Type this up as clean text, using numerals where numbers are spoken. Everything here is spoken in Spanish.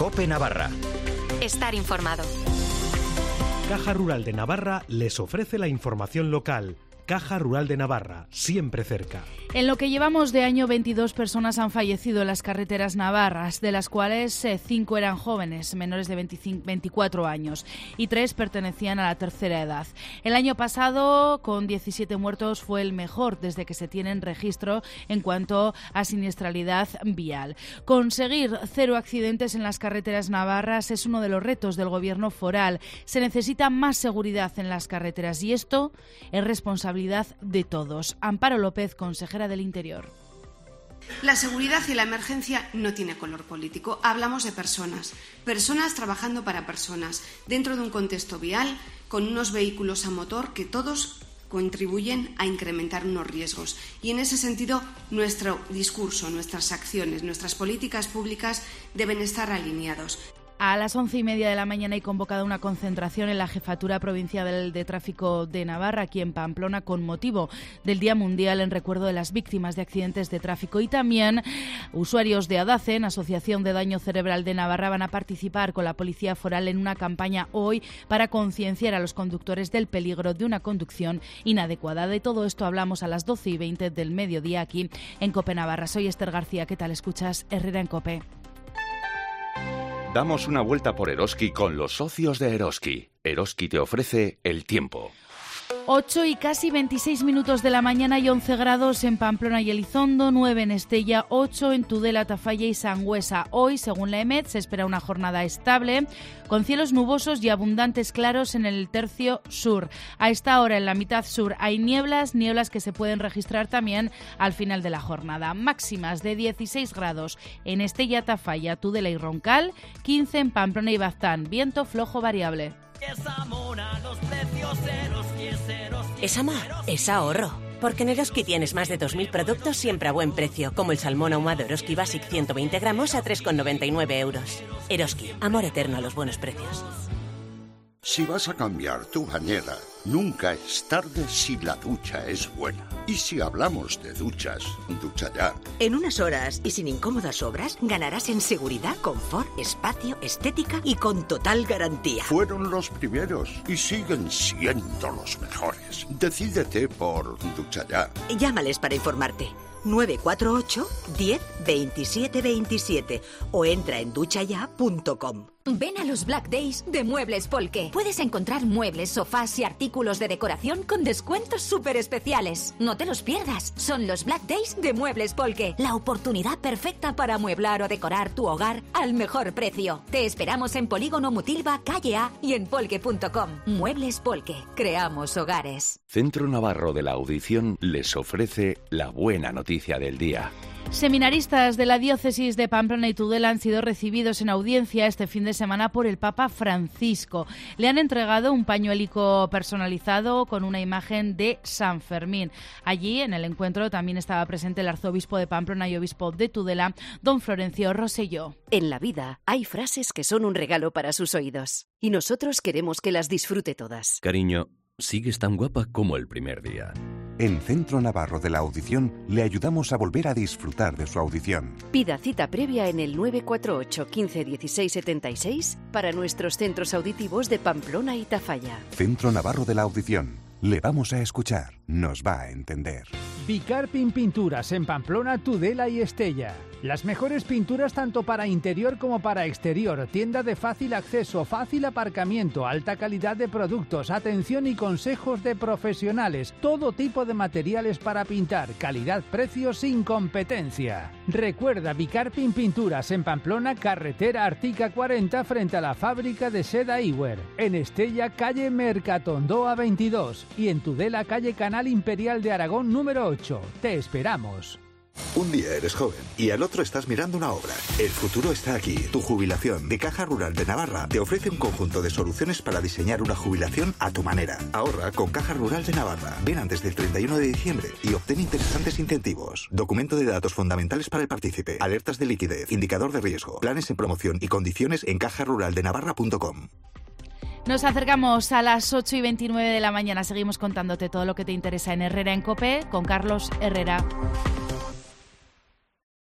COPE Navarra. Estar informado. Caja Rural de Navarra les ofrece la información local. Caja Rural de Navarra, siempre cerca. En lo que llevamos de año, 22 personas han fallecido en las carreteras navarras, de las cuales 5 eran jóvenes, menores de 24 años, y 3 pertenecían a la tercera edad. El año pasado, con 17 muertos, fue el mejor desde que se tienen registro en cuanto a siniestralidad vial. Conseguir 0 accidentes en las carreteras navarras es uno de los retos del Gobierno foral. Se necesita más seguridad en las carreteras y esto es responsabilidad de todos. Amparo López, consejera del Interior. La seguridad y la emergencia no tiene color político. Hablamos de personas trabajando para personas, dentro de un contexto vial, con unos vehículos a motor que todos contribuyen a incrementar unos riesgos. Y en ese sentido, nuestro discurso, nuestras acciones, nuestras políticas públicas deben estar alineados. A las 11:30 de la mañana hay convocada una concentración en la Jefatura Provincial de Tráfico de Navarra, aquí en Pamplona, con motivo del Día Mundial en recuerdo de las víctimas de accidentes de tráfico. Y también usuarios de ADACEN, Asociación de Daño Cerebral de Navarra, van a participar con la Policía Foral en una campaña hoy para concienciar a los conductores del peligro de una conducción inadecuada. De todo esto hablamos a las 12:20 del mediodía aquí en COPE Navarra. Soy Esther García. ¿Qué tal? Escuchas Herrera en COPE. Damos una vuelta por Eroski con los socios de Eroski. Eroski te ofrece el tiempo. 8 y casi 26 minutos de la mañana y 11 grados en Pamplona y Elizondo, 9 en Estella, 8 en Tudela, Tafalla y Sangüesa. Hoy, según la EMET, se espera una jornada estable, con cielos nubosos y abundantes claros en el tercio sur. A esta hora, en la mitad sur, hay nieblas que se pueden registrar también al final de la jornada. Máximas de 16 grados en Estella, Tafalla, Tudela y Roncal, 15 en Pamplona y Baztán. Viento flojo variable. Es amor, es ahorro. Porque en Eroski tienes más de 2.000 productos siempre a buen precio, como el salmón ahumado Eroski Basic 120 gramos a 3,99 euros. Eroski, amor eterno a los buenos precios. Si vas a cambiar tu bañera, nunca es tarde si la ducha es buena. Y si hablamos de duchas, Ducha Ya. En unas horas y sin incómodas obras, ganarás en seguridad, confort, espacio, estética y con total garantía. Fueron los primeros y siguen siendo los mejores. Decídete por Ducha Ya. Llámales para informarte. 948 10 27 27 o entra en duchaya.com. Ven a los Black Days de Muebles Polke. Puedes encontrar muebles, sofás y artículos de decoración con descuentos súper especiales. No te los pierdas. Son los Black Days de Muebles Polke. La oportunidad perfecta para amueblar o decorar tu hogar al mejor precio. Te esperamos en Polígono Mutilva, calle A y en polke.com. Muebles Polke. Creamos hogares. Centro Navarro de la Audición les ofrece la buena noticia del día. Seminaristas de la diócesis de Pamplona y Tudela han sido recibidos en audiencia este fin de semana por el Papa Francisco. Le han entregado un pañuelico personalizado con una imagen de San Fermín. Allí, en el encuentro, también estaba presente el arzobispo de Pamplona y obispo de Tudela, don Florencio Rosselló. En la vida hay frases que son un regalo para sus oídos y nosotros queremos que las disfrute todas. Cariño, sigues tan guapa como el primer día. En Centro Navarro de la Audición le ayudamos a volver a disfrutar de su audición. Pida cita previa en el 948 15 16 76 para nuestros centros auditivos de Pamplona y Tafalla. Centro Navarro de la Audición. Le vamos a escuchar. Nos va a entender. Bicarpin Pinturas en Pamplona, Tudela y Estella. Las mejores pinturas tanto para interior como para exterior. Tienda de fácil acceso, fácil aparcamiento, alta calidad de productos, atención y consejos de profesionales. Todo tipo de materiales para pintar. Calidad, precio sin competencia. Recuerda Bicarpin Pinturas en Pamplona, carretera Artica 40 frente a la fábrica de seda Iwer. En Estella, calle Mercatondoa 22. Y en Tudela, calle Canal Imperial de Aragón número 8. Te esperamos. Un día eres joven y al otro estás mirando una obra. El futuro está aquí. Tu jubilación de Caja Rural de Navarra te ofrece un conjunto de soluciones para diseñar una jubilación a tu manera. Ahorra con Caja Rural de Navarra. Ven antes del 31 de diciembre y obtén interesantes incentivos. Documento de datos fundamentales para el partícipe. Alertas de liquidez. Indicador de riesgo. Planes en promoción y condiciones en cajaruraldenavarra.com. Nos acercamos a las 8:29 de la mañana. Seguimos contándote todo lo que te interesa en Herrera en COPE con Carlos Herrera.